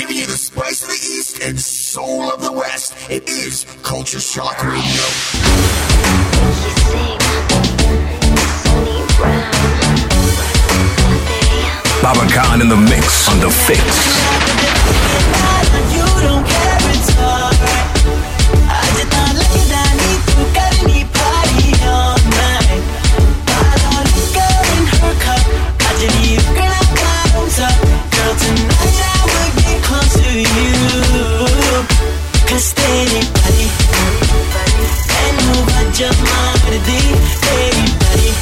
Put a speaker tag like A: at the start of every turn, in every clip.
A: giving you the spice of the East and soul of the West. It is Culture Shock Radio.
B: Baba Khan in the mix on The Fix.
C: You don't care, it's alright. I did not like it, I need to get any party all night. Bottle liquor in her cup, I didn't need to get our bottoms up. Girl, tonight I will get close to you. Cause steady body, and move on your mind, steady body.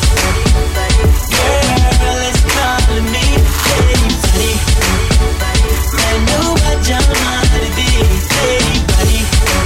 C: Girl, it's calling me, steady body. Man, move on your mind, steady body.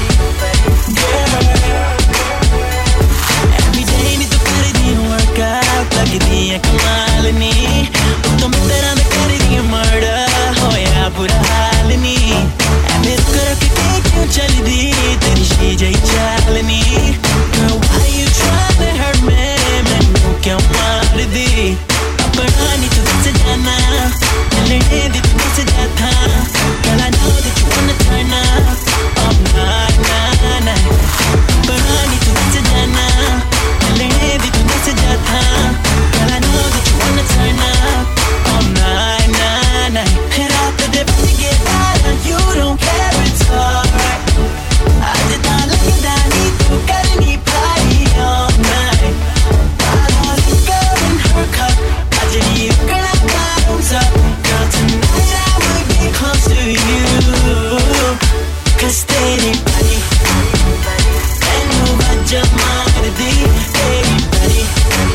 C: Girl, every day need to put it in workout. Plug it in, come on, in me. Don't make that on the carry murder. Oh yeah, put a hole in me. And it's good to take you, Charlie. She J Chalani. Girl, why you trying to hurt me? Man, no can't want it. But I need to visit that now. And learn it to visit that time. Girl, I know that you wanna turn up. All night, night, night. But I need to visit that now. And learn it to visit that time. Girl, I know that you wanna turn up. All night, night, night. Hit out the dip to get out. You don't care, it's alright. I did not like it, I need to get any party all night. Bottle liquor in her cup, I didn't need to get our bottoms up. Girl, tonight I will get close to you. Cause steady body, and move on your mind, steady body.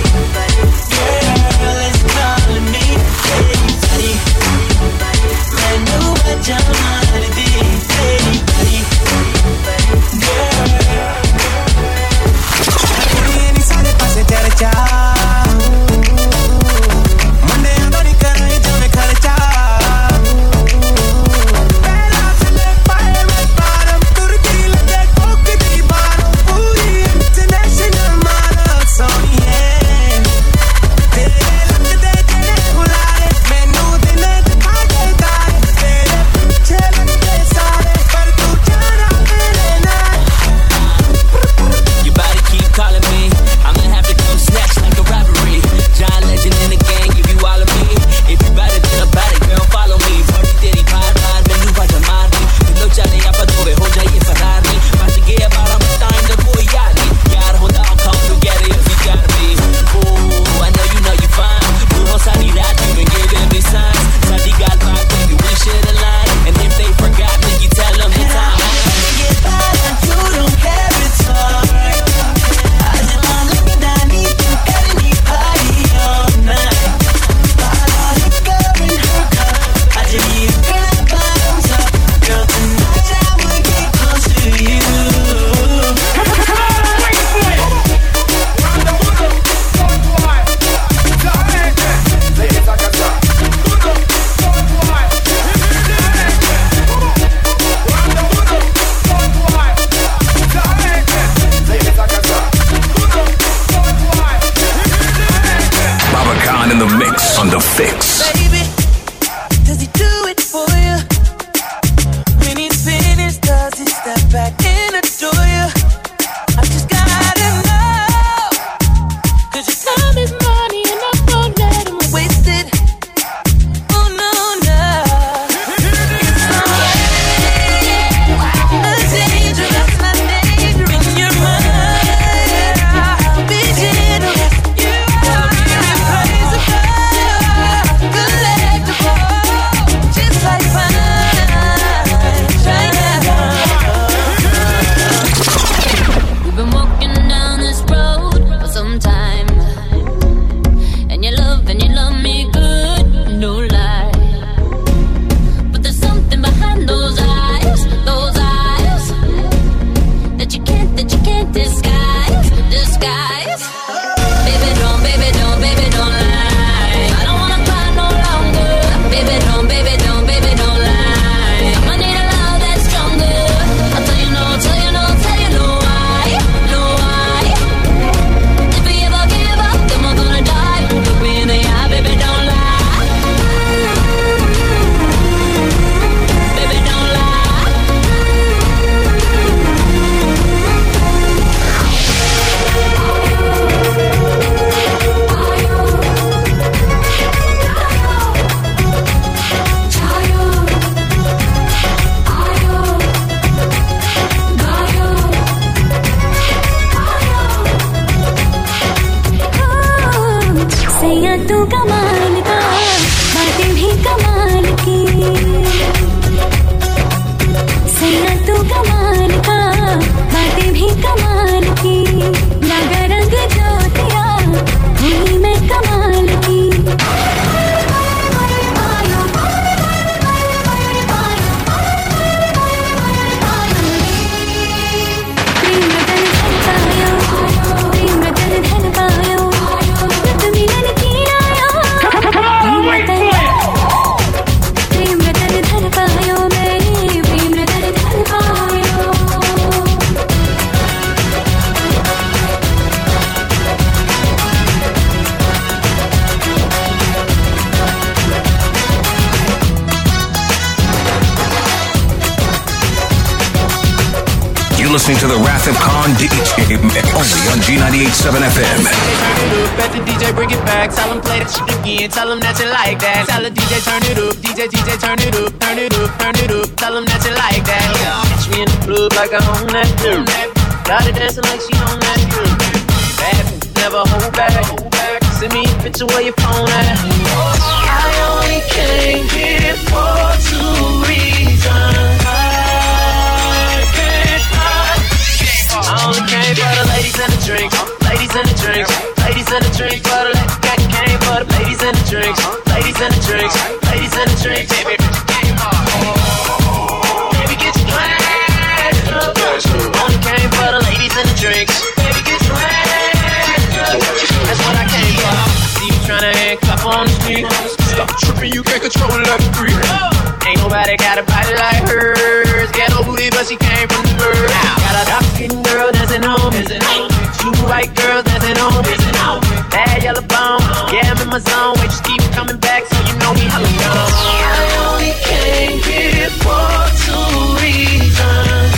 C: Girl, it's calling me, steady body. Man, move on your mind, steady body.
B: You're listening to the Wrath of Khan DJ, only on G98.7 FM.
C: Bet the DJ bring it back. Tell him play that shit again. Tell him that you like that. Tell the DJ turn it up. DJ turn it up. Turn it up. Turn it up. Tell him that you like that. Catch me in the club like I own that girl. Got her dancing like she on that girl. Bad bitch, never hold back. Send me a picture where your phone at. I only came here for two reasons. I only came for the ladies and the drinks. Ladies and the drinks. Ladies and the drinks. For the ladies that came for the ladies and the drinks. Ladies and the drinks. Ladies and the drinks. Baby, baby, get your glass up. Only came for the ladies and the drinks. Baby, get your glass up. That's what I came for. See you tryna handcuff on the street. Stop tripping, you can't control it like a freak. Ain't nobody got a body like hers. Ghetto booty, but she came from the bird. Got a dark-skinned girl dancing on me. Two white girls dancing on me. Bad yellow bone, yeah, I'm in my zone. Wait, just keep coming back, so you know me hella gone. I only came here for two reasons.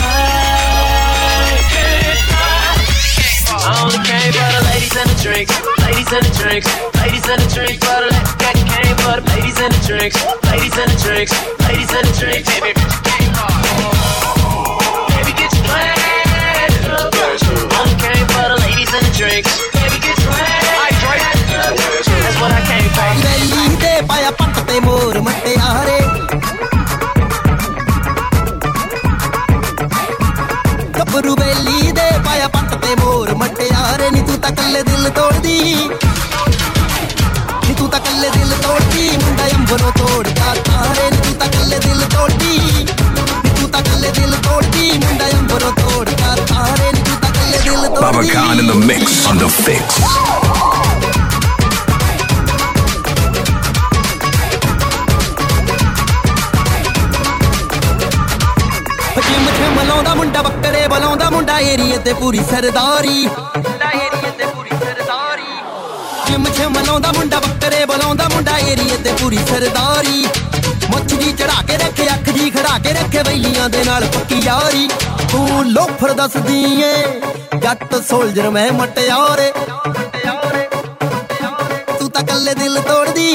C: I only came for the ladies and the drinks. Ladies and the drinks. Ladies and the drinks. For the ladies that came for the ladies and the drinks. Ladies and the drinks. Ladies and the drinks. Baby, baby, get your glass up. Only came for the ladies and the drinks. Baby, get your glass up. That's what I came for.
D: Belli de paya patte mor matte aare. Gabru belli de paya patte mor matte aare. Ni tu ta kalle dil tod di. Ni tu ta kalle dil tod di. Munda ambro tod ka taare. Ni tu ta kalle dil tod di. Ni tu ta kalle dil tod di. Munda ambro tod ka taare. Ni tu ta kalle dil tod di.
B: Baba Khan in the mix on the fix.
D: ਮਲਾਉਂਦਾ ਮੁੰਡਾ ਬੱਕਰੇ ਬਲਾਉਂਦਾ ਮੁੰਡਾ ਏਰੀਏ ਤੇ ਪੂਰੀ ਸਰਦਾਰੀ gym ਛੇ ਮਲਾਉਂਦਾ ਮੁੰਡਾ ਬੱਕਰੇ ਬਲਾਉਂਦਾ ਮੁੰਡਾ ਏਰੀਏ ਤੇ ਪੂਰੀ ਸਰਦਾਰੀ ਮੁੱਛ ਜੀ ਚੜਾ ਕੇ ਰੱਖੇ ਅੱਖ ਜੀ ਖੜਾ ਕੇ ਰੱਖੇ ਬੈਲੀਆਂ ਦੇ ਨਾਲ ਪੱਕੀ ਯਾਰੀ ਤੂੰ ਲੋਫਰ ਦੱਸਦੀ ਏ ਜੱਟ ਸੋਲਜਰ ਮੈਂ ਮਟਿਆਰੇ ਤੂੰ ਤਾਂ ਕੱਲੇ ਦਿਲ ਤੋੜਦੀ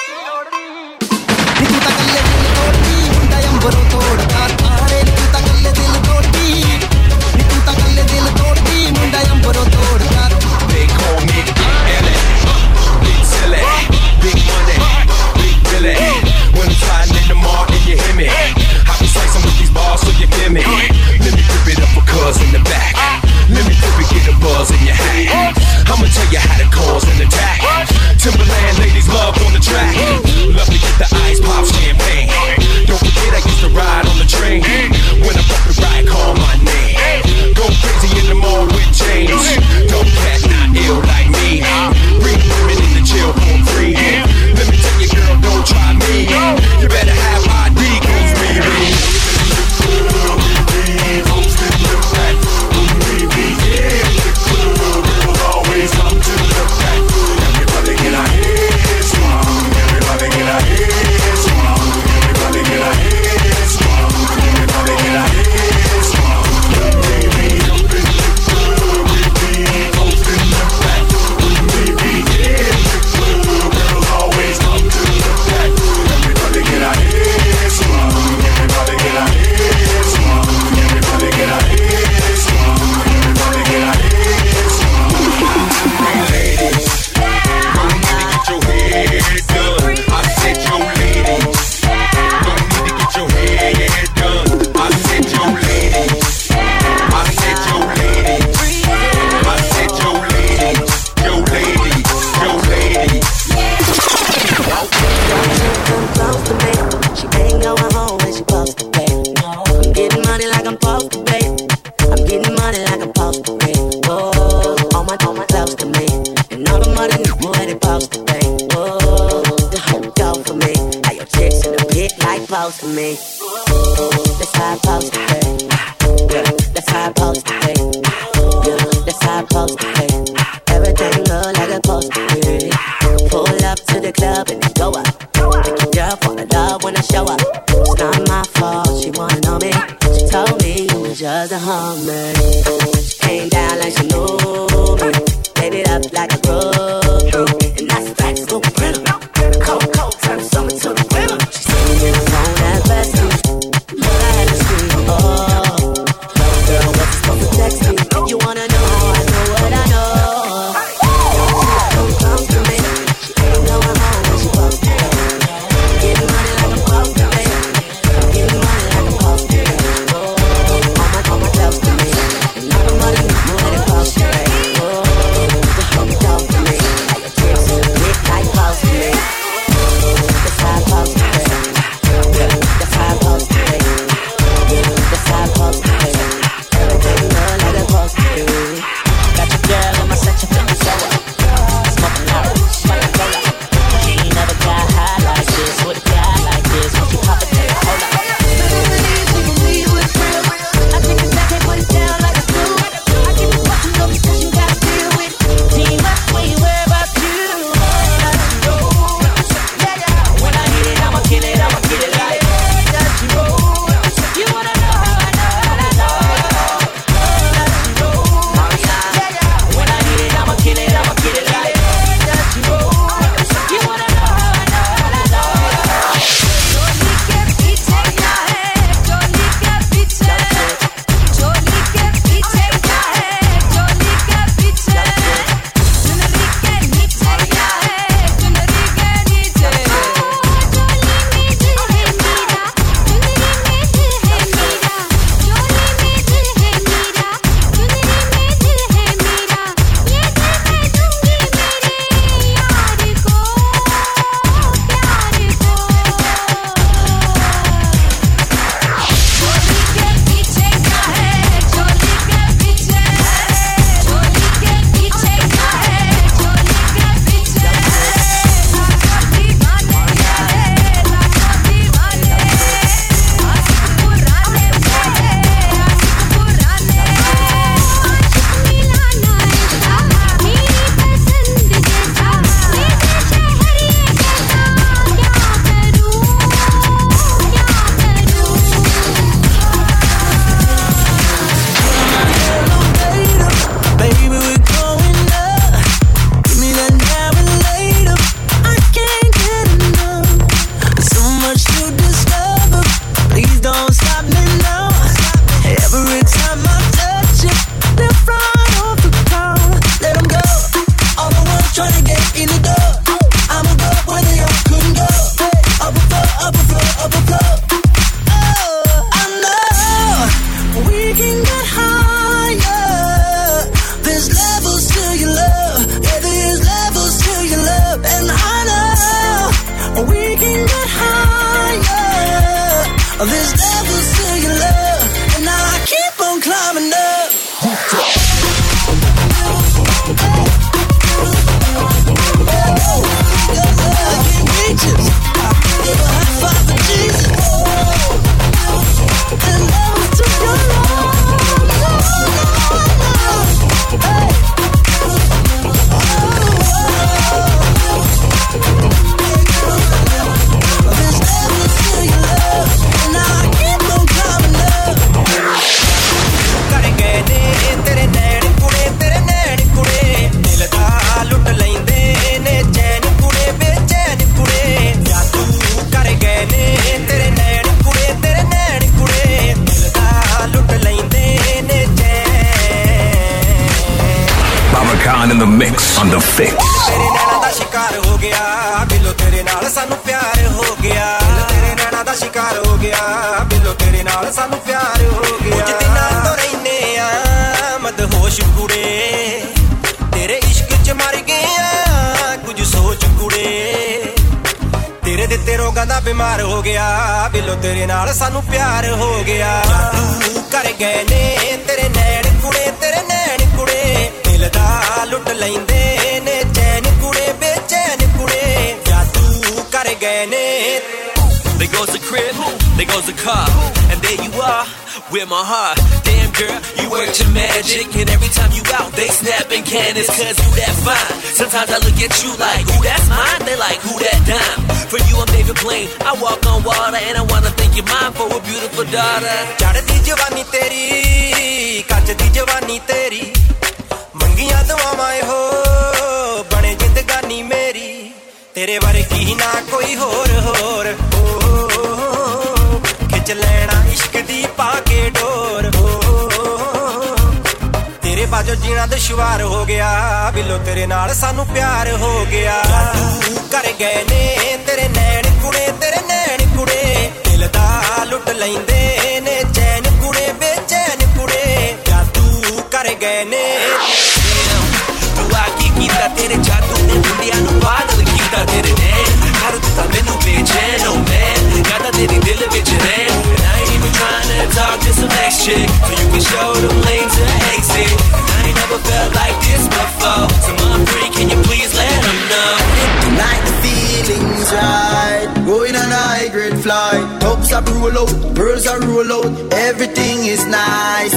D: ਤੂੰ ਤਾਂ ਕੱਲੇ ਦਿਲ ਤੋੜਦੀ ਮੁੰਡਾ ਅੰਬਰੋਂ ਤੋੜਦਾ ਤਾਰੇ ਤੂੰ ਤਾਂ ਕੱਲੇ ਦਿਲ ਤੋੜਦੀ ਤੂੰ ਤਾਂ ਕੱਲੇ ਦਿਲ ਤੋੜਦੀ ਮੁੰਡਾ ਅੰਬਰੋਂ ਤੋੜਦਾ
E: They call me Big L.A. Big silly, big money, big Billy. When I'm sliding in the mall and you hear me, I be slicing with these bars so you feel me. Let me rip it up for cuz in the back. Let me rip it, get a buzz in your hat. I'ma tell you how to cause an attack. Timberland ladies love on the track. Love to get the ice pop champagne. Don't forget I used to ride on the train. When I'm up the ride, call my name. Go crazy in the mall with James. Don't cat not ill like me. Bring women in the chill for free. Let me tell you, girl, don't try me. You better have ID, cause baby. Always come to the back. Everybody get our heads strong. Everybody get our heads strong. Everybody get our heads strong. Everybody get our heads strong. Baby, up in the club, we be up in the back. We be in the club, girls always come to the back. Everybody get our heads strong. Everybody get our heads strong. Everybody get our heads strong. Everybody get our heads strong. Hey ladies, don't need to get your hair done. I said your ladies, don't need to get your hair done. I said your ladies, I said your ladies, I said your ladies, your ladies, your ladies.
F: Close to me, she ain't going home when she supposed to pay. I'm getting money like I'm supposed to pay. I'm getting money like I'm supposed to pay. Whoa, all my close to me, and all the money where they supposed to pay. Whoa, the whole go for me. How your chicks in the pit like close to me. That's how I'm supposed to pay. Yeah, that's how I'm supposed to pay. Yeah, that's how I'm supposed to pay. Everything look like it's supposed to be. Pull up to the club and then go up. Make your girl fall in love when I show up. It's not my fault, she wanna know me. She told me you was just a hummer. Came down like she knew me. Made it up like a groupie. And that's facts, go print 'em. Cold, cold, turn the summer to the winter. She said me in the phone that best me. But I had to scream, oh. Girl, what's you supposed to text me? You wanna know how I know what I know? Don't come to me. She ain't going home when she supposed to. Getting money like a boss to me. Getting money like a boss to me. All my girls to me. And all the money more than it costs to me. Just hold me down to me. Like a text in a big tight boss to me. That's how I boss to me. That's how I boss to me. That's how I boss to me. Everything love like a boss to me. Got your girl in my section feeling so up. Smoking out, smoking roll up. She ain't never got high like this. With a guy like this, when she pop it, hold up. I think it's that can't put it down like a screw. I keep it watching, no obsession, gotta deal with. Team up, we worry about you. When I hit it, I'ma kill it like you wanna know how I know, how I know. When I hit it, I'ma kill it like you wanna know how I know, how I know. चोली के पीछे क्या है? चोली के पीछे क्या है? चोली के पीछे चुनरी के नीचे क्या है? चुनरी के नीचे चोली में दिल है मेरा, चुनरी में दिल है मेरा, चोली में दिल है मेरा, चुनरी में दिल है मेरा, ये दिल मैं दूंगी मेरे यार को, प्यार को। चोली के पीछे क्या है? चोली के पीछे चोली के पीछे क्या है? चोली के पीछे लाखों दीवाने हैं, लाखों दीवाने आशिक पुराने हैं, आशिक पुराने आशिक मिलाना ऐसा मेरी पसंद जैसा मेरे शहर ये कैसा क्या करूं
C: Baby, we're going up. Give me that now and later. I can't get enough. So much to discover. Please don't stop me now. Every time I touch you, they're right off the ground. Let 'em go. All the ones trying to get in the door. I'ma go where they all couldn't go. Up above, up above, up above. Oh, I know we can get higher. There's levels to your love. Yeah, there's levels to your love. And I know we can get higher. There's levels to your love. And I keep on climbing up. I can't reach it. Give a high five for Jesus. And levels to your love. Hey. There's levels to your love. And I keep on climbing up. ਕਰ ਗਏ ਨੇ ਤੇਰੇ ਨੈਣ ਕੁੜੇ, ਤੇਰੇ ਨੈਣ ਕੁੜੇ, ਦਿਲ ਦਾ ਲੁੱਟ ਲੈਂਦੇ ਨੇ ਚੈਨ ਕੁੜੇ, ਬੇਚੈਨ ਕੁੜੇ, ਜਾਦੂ ਕਰ ਗਏ ਨੇ ਤੇਰੇ ਨੈਣ ਕੁੜੇ, ਤੇਰੇ ਨੈਣ ਕੁੜੇ, ਦਿਲ ਦਾ ਲੁੱਟ ਲੈਂਦੇ ਨੇ ਚੈਨ।
B: Baba Khan in the mix on the fix.
C: ਤੇਰੇ ਨੈਣਾ ਦਾ ਸ਼ਿਕਾਰ ਹੋ ਗਿਆ, ਬਿੱਲੋ ਤੇਰੇ ਨਾਲ ਸਾਨੂੰ ਪਿਆਰ ਹੋ ਗਿਆ। ਤੇਰੇ ਨੈਣਾ ਦਾ ਸ਼ਿਕਾਰ ਹੋ ਗਿਆ, ਬਿੱਲੋ ਤੇਰੇ ਨਾਲ ਸਾਨੂੰ ਪਿਆਰ ਹੋ ਗਿਆ। ਕੁਝ ਦਿਨਾਂ ਤੋਂ ਰਹਿੰਦੇ ਆ ਮਦਹੋਸ਼ ਕੁੜੇ, ਤੇਰੇ ਇਸ਼ਕ 'ਚ ਮਰ ਗਏ ਆ ਕੁਝ ਸੋਚ ਕੁੜੇ। ਤੇਰੇ ਦਿੱਤੇ ਰੋਗਾਂ ਦਾ ਬਿਮਾਰ ਹੋ ਗਿਆ, ਬਿੱਲੋ ਤੇਰੇ ਨਾਲ ਸਾਨੂੰ ਪਿਆਰ ਹੋ ਗਿਆ। ਜਾਦੂ ਕਰ ਗਏ ਨੇ ਤੇਰੇ ਨੈਣ ਕੁੜੇ, ਤੇਰੇ ਨੈਣ ਕੁੜੇ, ਦਿਲ ਦਾ ਲੁੱਟ ਲੈਂਦੇ ਨੇ ਚੈਨ ਕੁੜੇ, ਬੇਚੈਨ ਕੁੜੇ, ਜਾਦੂ ਕਰ ਗਏ ਨੇ।
G: There goes the crib, there goes the car, and there you are with my heart. Damn
C: girl, you work your magic. And every time you out, they snapping cannons, cause you that fine. Sometimes I look at you like, ooh, that's mine. They like, who that dime? For you, I'm David Blaine. I walk on water, and I wanna thank your mom for a beautiful daughter.
G: ਚੜਦੀ ਜਵਾਨੀ ਤੇਰੀ, ਕੱਚ ਦੀ ਜਵਾਨੀ ਤੇਰੀ, ਮੰਗੀਆਂ ਦੁਆਵਾਂ ਇਹੋ ਬਣੇ ਜ਼ਿੰਦਗਾਨੀ ਮੇਰੀ, ਤੇਰੇ ਬਾਰੇ ਕੀ ਨਾ ਕੋਈ ਹੋਰ ਹੋਰ ਖਿੱਚ ਲੈਣਾ ਇਸ਼ਕ ਦੀ ਪਾ ਕੇ ਡੋਰ ਤੇਰੇ ਬਾਝੋਂ ਜੀਣਾ ਦੁਸ਼ਵਾਰ ਹੋ ਗਿਆ ਬਿੱਲੋ ਤੇਰੇ ਨਾਲ ਸਾਨੂੰ ਪਿਆਰ ਹੋ ਗਿਆ ਤੂੰ ਕਰ ਗਏ ਨੇ ਤੇਰੇ ਨੈਣ ਕੁੜੇ ਦਿਲ ਦਾ ਲੁੱਟ ਲੈਂਦੇ ਨੇ ਚੈਨ ਕੁੜੇ ਬੇਚੈਨ ਕੁੜੇ ਜਾਦੂ ਕਰ ਗਏ ਨੇ ਤੂੰ ਆ ਕੀ ਕੀਤਾ ਤੇਰੇ ਜਾਦੂ ਨੇ ਦੁਨੀਆ ਨੂੰ ਪਾਗਲ ਕੀਤਾ ਤੇਰੇ ਨੇ ਹਰ ਦਿੱਤਾ ਮੈਨੂੰ ਬੇਚੈਨ ਓ ਮੈਂ ਗਾਦਾ ਤੇਰੀ ਦਿਲ ਵਿੱਚ ਰਹਿ and I ain't even trying to talk to some next chick so you can show them lanes to exit I ain't never felt like this before so mom free can you please let them know
D: tonight the feeling's right going on a high grade flight tops up roll out birds are roll out everything is nice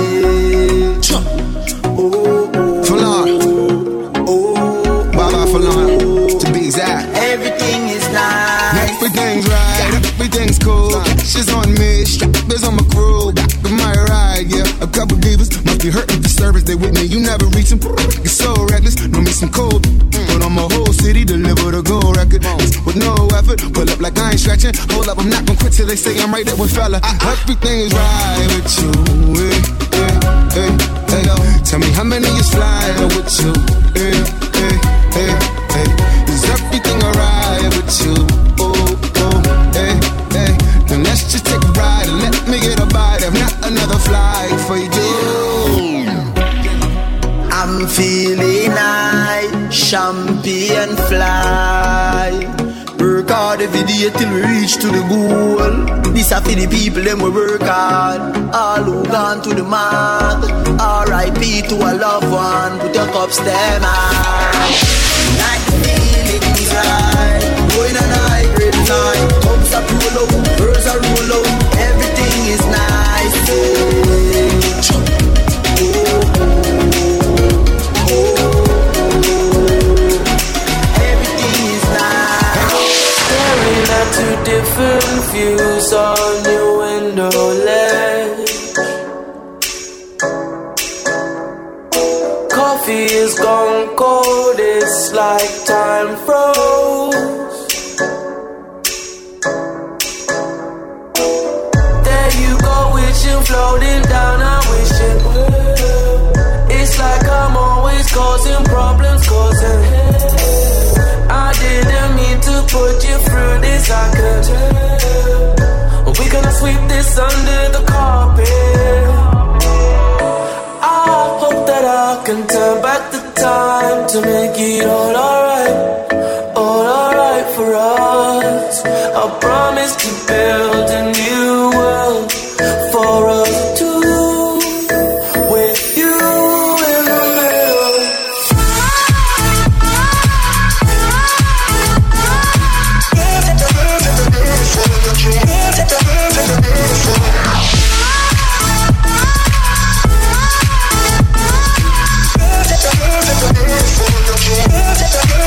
H: to be exact.
D: Everything is nice.
H: Everything's right. Everything's cool. She's on me. Strappers on my crew. Back of my ride, yeah. A couple divas must be hurting the service. They with me. You never reach them. You're so reckless. Know me some cold. Put on my whole city. Deliver the gold record. With no effort. Pull up like I ain't stretching. Hold up, I'm not gonna quit till they say I'm right there with fella. Everything is right with you. Hey, hey, hey, hey. Tell me how many is flying with you. Hey, hey, hey, hey. Is everything alright with you? Oh, oh, hey, hey. Then let's just take a ride and let me get a bite. If not another flight for you.
D: I'm feeling high, champagne fly. Work hard every day till we reach to the goal. This are for the people, them we work hard. All who gone to the mark. R.I.P. to a loved one. Put your cups them high. Like the feeling is right. Going on a high grade line. Cups are roll out, birds are roll out. Everything is nice.
C: Two different views on your window ledge. Coffee is gone cold, it's like time froze. There you go, wishing, floating down, I wish it would. It's like I'm always causing problems, causing I didn't mean to put you through this, I could tell. We're gonna sweep this under the carpet. I hope that I can turn back the time to make it all alright for us. I promise to build a new world for us two.
E: Yeah.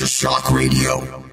A: Culture Shock Radio.